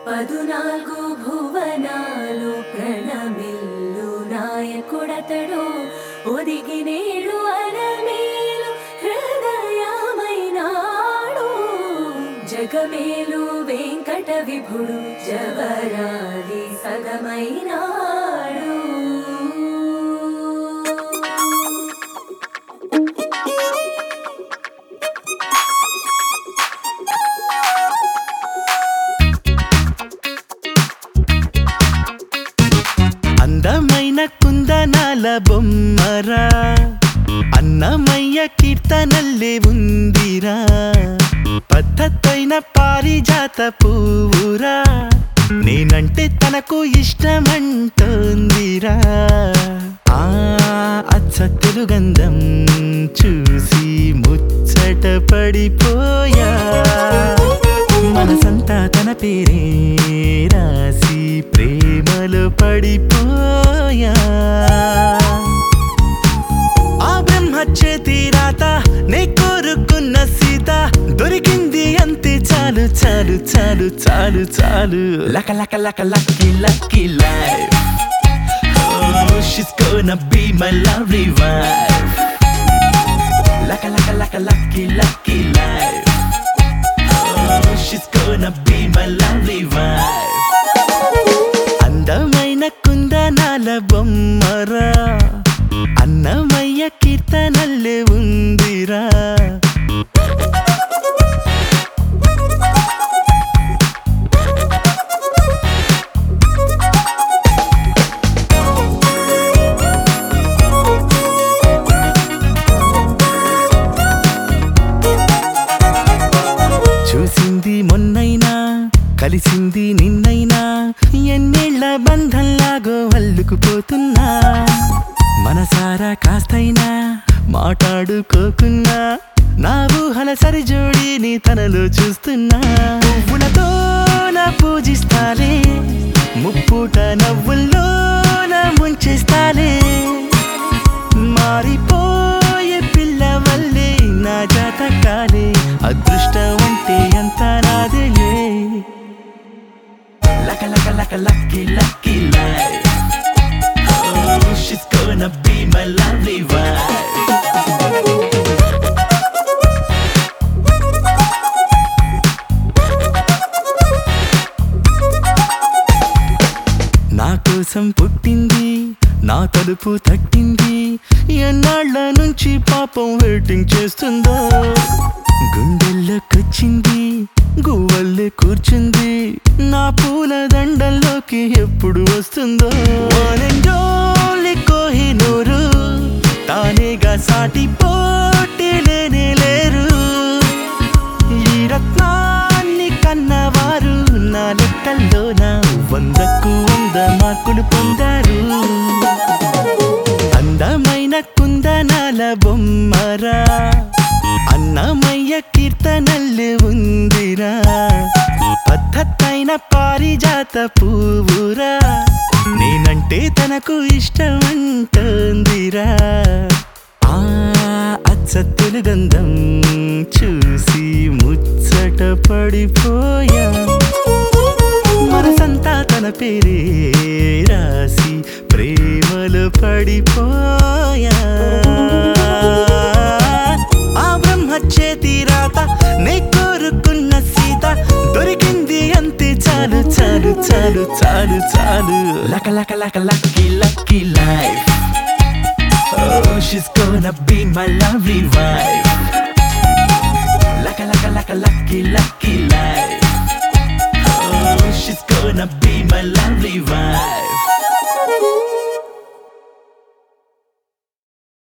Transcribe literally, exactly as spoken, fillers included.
పదునాలుగు భువనాలు ప్రణమిల్లు నాయకుడతడు ఒదిగి నేడు అరమేలు హృదయమైనాడు జగమేలు వెంకట విభుడు జవరాలి సగమైనాడు. అందమైన కుందనాల బొమ్మరా అన్నమయ్య కీర్తనల్లే ఉందిరా పద్ధతైన పారిజాత పువ్వురా నేనంటే తనకు ఇష్టమంటోందిరా. ఆ అచ్చ తెలుగంధం చూసి ముచ్చట పడిపోయా మనసంతా తన పేరే రాసి ప్రేమలో పడిపోయా. ఆ బ్రహ్మ చేతి రాత నే కోరుకున్న సీత దొరికింది అంతే చాలు చాలు చాలు చాలు చాలు. లక లక లక lucky lucky life. Oh, she's gonna be my lovely wife. Laka laka laka lucky lucky life. Oh, she's gonna be my lovely wife. అందమైన కుందనాల బొమ్మరా అన్నమయ్య కీర్తనల్లే ఉందిరా. చూసింది మొన్నైనా కలిసింది నిన్నైనా ఎన్నేళ్ల బంధంలాగో అల్లుకుపోతున్నా మనసారా కాస్తైనా మాట్లాడుకోకున్నా నా ఊహల సరిజోడిని తనలో చూస్తున్నా. పువ్వులతో నా పూజిస్తాలే ముప్పుట నవ్వుల్లో నా ముంచేస్తాలే మారిపోయే పిల్ల వల్లే నా జాతకాలే అదృష్టం అంటే ఎంత నాదేలే. Laka laka laka lucky lucky life. Oh, she's gonna be my lovely wife. నా కోసం పుట్టింది నా తలుపు తట్టింది ఎన్నాళ్ళ నుంచి పాపం వెయిటింగ్ చేస్తుందో గుండెల్లోకొచ్చింది గువ్వల్లే కూర్చుంది నా పూల దండల్లోకి ఎప్పుడు వస్తుందో. కోహినూరు తానేగా సాటి పోటీ లేనే లేరు ఈ రత్నాన్ని కన్నవారు నా లెక్కల్లోన వందకు వంద మార్కులు పొందారు. అందమైన కుందనాల బొమ్మరా అన్నమయ్య కీర్తనల్లే ఉందిరా పద్ధతైన పారిజాత పువ్వురా నేనంటే తనకు ఇష్టమంటోందిరా. ఆ అచ్చ తెలుగంధం చూసి ముచ్చట పడిపోయా మనసంతా తన పేరే రాసి ప్రేమలో పడిపోయా. ఆ బ్రహ్మ చేతి రాత నే కోరుకున్న సీత దొరికింది అంతే చాలు చాలు చాలు చాలు చాలు. లక లక లక lucky lucky life. Oh, she's gonna be my lovely wife. Laka laka laka lucky lucky life. Oh, she's gonna be my lovely